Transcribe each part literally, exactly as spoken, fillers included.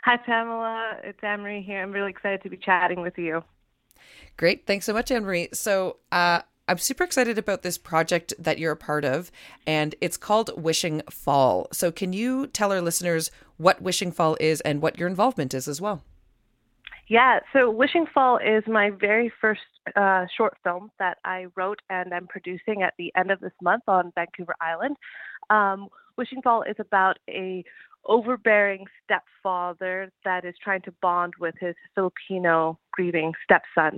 Hi, Pamela. It's Anne-Marie here. I'm really excited to be chatting with you. Great. Thanks so much, Anne Marie. So, uh, I'm super excited about this project that you're a part of, and it's called Wishing Fall. So, can you tell our listeners what Wishing Fall is and what your involvement is as well? Yeah, so Wishing Fall is my very first uh, short film that I wrote and I'm producing at the end of this month on Vancouver Island. Um, Wishing Fall is about a overbearing stepfather that is trying to bond with his Filipino grieving stepson.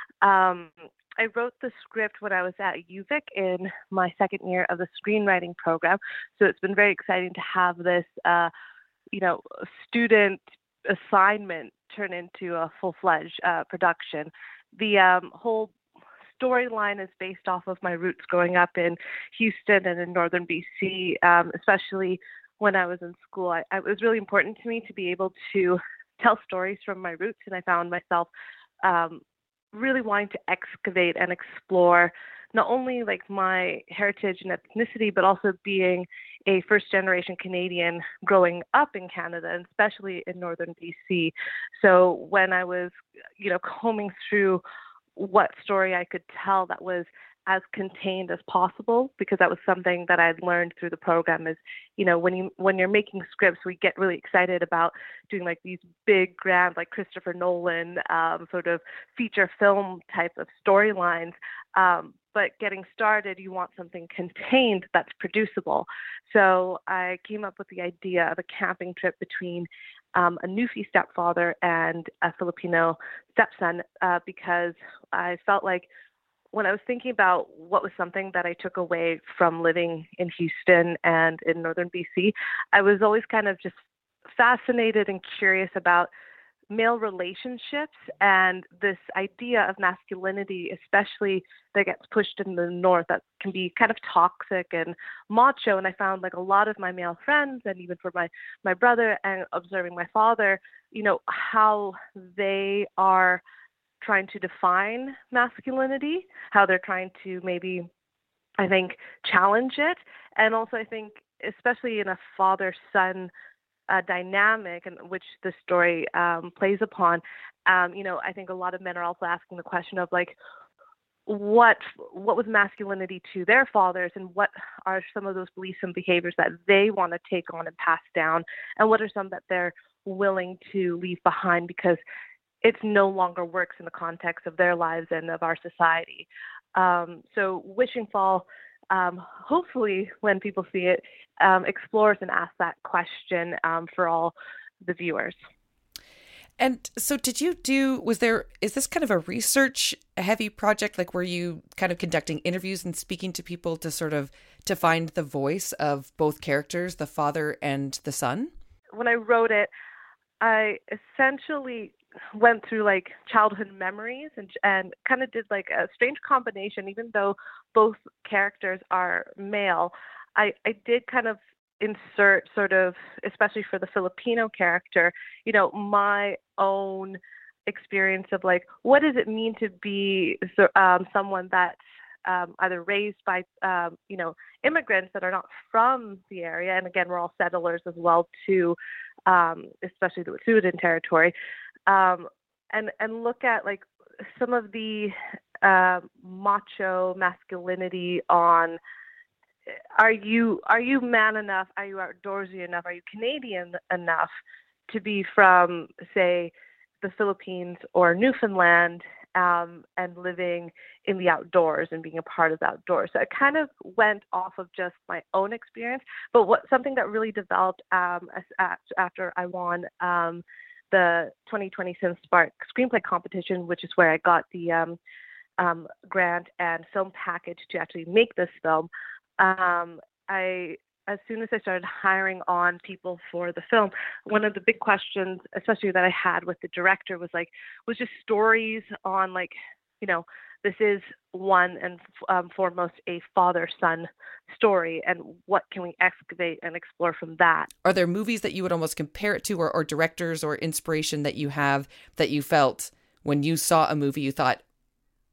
Um, I wrote the script when I was at UVic in my second year of the screenwriting program, so it's been very exciting to have this. Uh, you know, student assignment turn into a full-fledged uh, production. The um, whole storyline is based off of my roots growing up in Houston and in northern B C, um, especially when I was in school. I, I, it was really important to me to be able to tell stories from my roots, and I found myself um, really wanting to excavate and explore not only like my heritage and ethnicity, but also being a first generation Canadian growing up in Canada, and especially in northern B C. So when I was, you know, combing through what story I could tell that was as contained as possible, because that was something that I'd learned through the program is, you know, when you when you're making scripts, we get really excited about doing like these big grand like Christopher Nolan um, sort of feature film type of storylines. Um, but getting started, you want something contained that's producible. So I came up with the idea of a camping trip between um, a Newfie stepfather and a Filipino stepson, uh, because I felt like when I was thinking about what was something that I took away from living in Houston and in northern B C, I was always kind of just fascinated and curious about male relationships and this idea of masculinity, especially that gets pushed in the north, that can be kind of toxic and macho. And I found like a lot of my male friends, and even for my my brother and observing my father, you know, how they are trying to define masculinity, how they're trying to maybe, I think, challenge it. And also, I think, especially in a father son uh, dynamic, and which the story um, plays upon, um, you know, I think a lot of men are also asking the question of like, what what was masculinity to their fathers, and what are some of those beliefs and behaviors that they want to take on and pass down, and what are some that they're willing to leave behind because it's no longer works in the context of their lives and of our society. Um, so Wishing Fall, um, hopefully when people see it, um, explores and asks that question um, for all the viewers. And so, did you do, was there, is this kind of a research heavy project? Like, were you kind of conducting interviews and speaking to people to sort of, to find the voice of both characters, the father and the son? When I wrote it, I essentially went through like childhood memories and and kind of did like a strange combination. Even though both characters are male, I I did kind of insert sort of, especially for the Filipino character, you know, my own experience of like what does it mean to be so- um, someone that's um, either raised by um, you know, immigrants that are not from the area, and again we're all settlers as well too, um, especially the Wet'suwet'en territory, um, and and look at like some of the uh, macho masculinity on, are you are you man enough? Are you outdoorsy enough? Are you Canadian enough to be from, say, the Philippines or Newfoundland, um, and living in the outdoors and being a part of the outdoors? So it kind of went off of just my own experience, but what something that really developed um, as, after I won um, the twenty twenty CineSpark screenplay competition, which is where I got the um, um, grant and film package to actually make this film. Um, I as soon as I started hiring on people for the film, one of the big questions, especially that I had with the director, was like, was just stories on like, you know, this is one and um, foremost a father-son story, and what can we excavate and explore from that? Are there movies that you would almost compare it to, or, or directors or inspiration that you have that you felt when you saw a movie, you thought,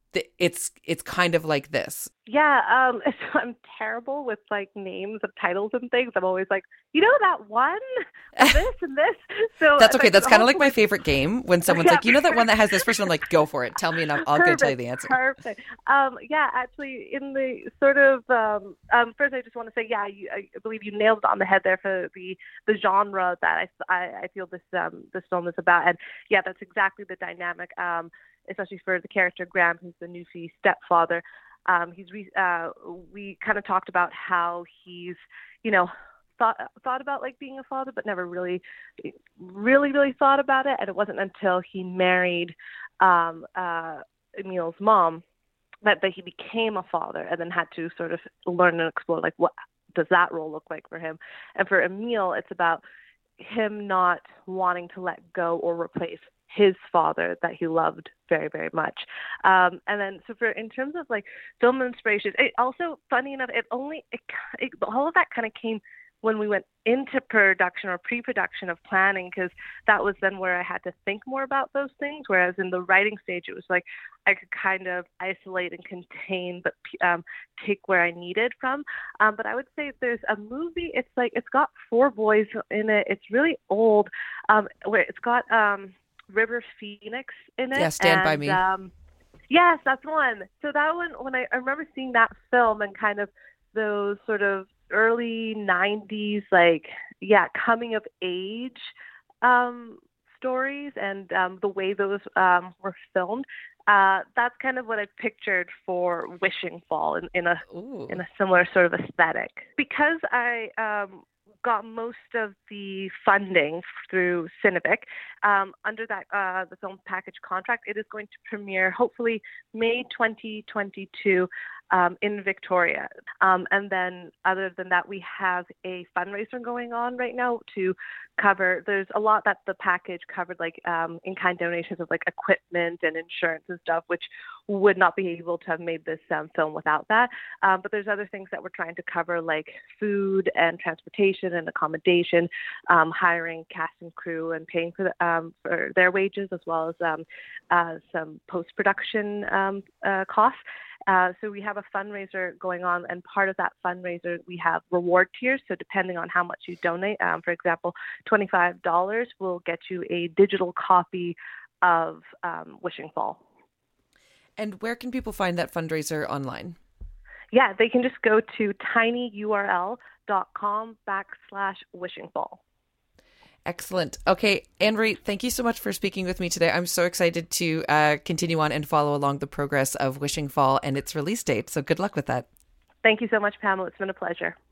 th- it's it's kind of like this. Yeah, um, I'm terrible with like names of titles and things. I'm always like, you know that one, this and this. So that's okay. like, That's kind of like hopefully... my favorite game when someone's yeah. like, you know that one that has this person. I'm like, go for it. Tell me, and I'm, I'll go tell you the answer. Perfect. Um, yeah, actually, in the sort of um, um, first, I just want to say, yeah, you, I believe you nailed it on the head there for the the genre that I I, I feel this um this film is about, and yeah, that's exactly the dynamic. Um, especially for the character Graham, who's the Newfie stepfather. Um, he's re- uh, we kind of talked about how he's, you know, thought thought about like being a father, but never really, really, really thought about it. And it wasn't until he married um, uh, Emil's mom that, that he became a father, and then had to sort of learn and explore like what does that role look like for him. And for Emil, it's about him not wanting to let go or replace his father that he loved very, very much. Um, and then, so for, in terms of like film inspiration, it also, funny enough, it only, it, it, all of that kind of came when we went into production or pre-production of planning, because that was then where I had to think more about those things. Whereas in the writing stage, it was like I could kind of isolate and contain, but um, take where I needed from. Um, but I would say there's a movie. It's like it's got four boys in it. It's really old. Um, where it's got um, River Phoenix in it. Yeah, Stand and, By Me. Um, yes, that's one. So that one, when I, I remember seeing that film and kind of those sort of early nineties, like, yeah, coming of age um, stories and um, the way those um, were filmed. Uh, that's kind of what I pictured for Wishing Fall in, in a Ooh. in a similar sort of aesthetic. Because I um, got most of the funding through Cinevic, um, under that uh, the film package contract, it is going to premiere hopefully May twenty twenty-two. Um, in Victoria. Um, and then other than that, we have a fundraiser going on right now to cover, there's a lot that the package covered, like um, in-kind donations of like equipment and insurance and stuff, which would not be able to have made this um, film without that. Um, but there's other things that we're trying to cover, like food and transportation and accommodation, um, hiring cast and crew and paying for, the, um, for their wages, as well as um, uh, some post-production um, uh, costs. Uh, so we have a fundraiser going on, and part of that fundraiser, we have reward tiers. So depending on how much you donate, um, for example, twenty-five dollars will get you a digital copy of um, Wishing Fall. And where can people find that fundraiser online? Yeah, they can just go to tinyurl.com backslash Wishing Fall. Excellent. Okay, Anne-Marie, thank you so much for speaking with me today. I'm so excited to uh, continue on and follow along the progress of Wishing Fall and its release date. So good luck with that. Thank you so much, Pamela. It's been a pleasure.